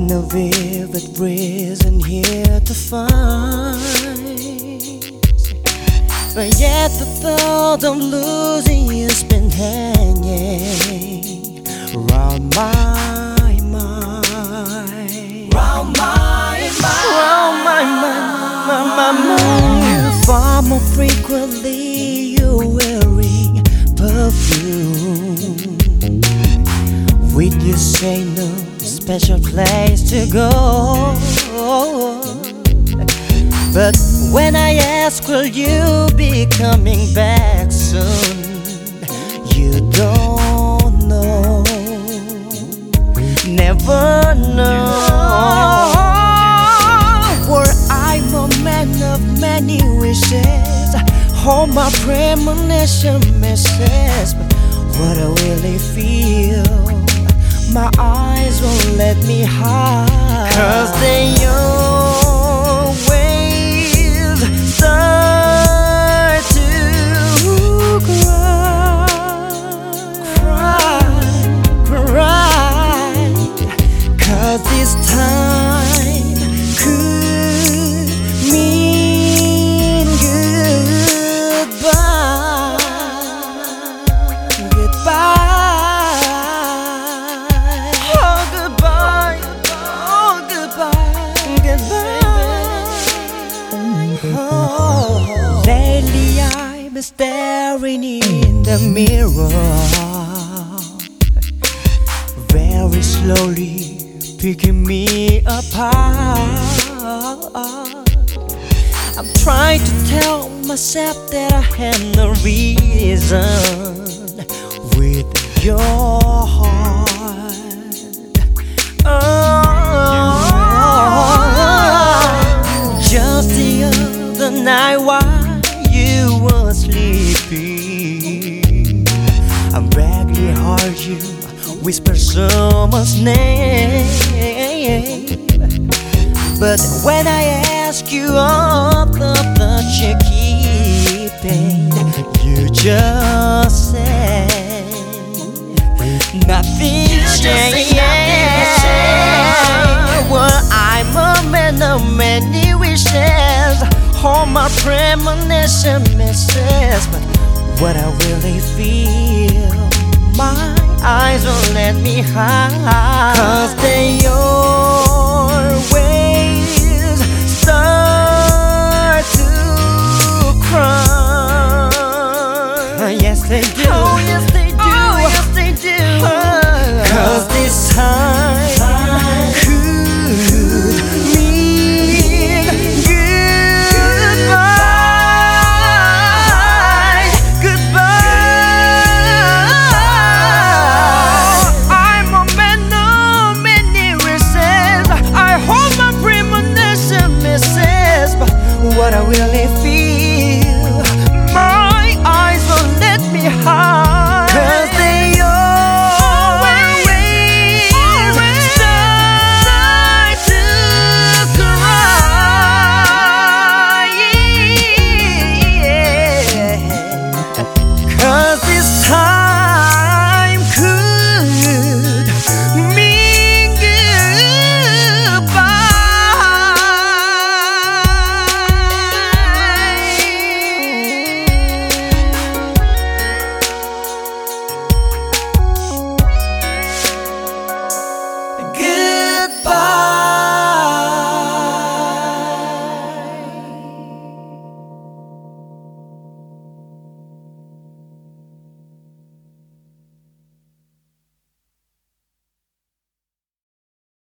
No vivid reason here to find, but yet the thought of losing you's been hanging round my mind, round my mind, round my mind. Far more frequently you're wearing perfume, with you say no special place to go. But when I ask will you be coming back soon, you don't know, never know. Were I'm a man of many wishes, all my premonition misses, but what I really feel my eyes won't let me hide, 'cause they always start to cry, 'cause this time could mean goodbye, goodbye. Lately I've been staring in the mirror, very slowly picking me apart. I'm trying to tell myself that I have no reason with your heart. Just the other night while you were sleeping, I vaguely heard you whisper someone's name, but when I ask you of the thought you're keeping, you just say nothing changed. Well, I'm a man of many wishes, all my premonition misses, but what I really feel my eyes won't let me hide, 'cause they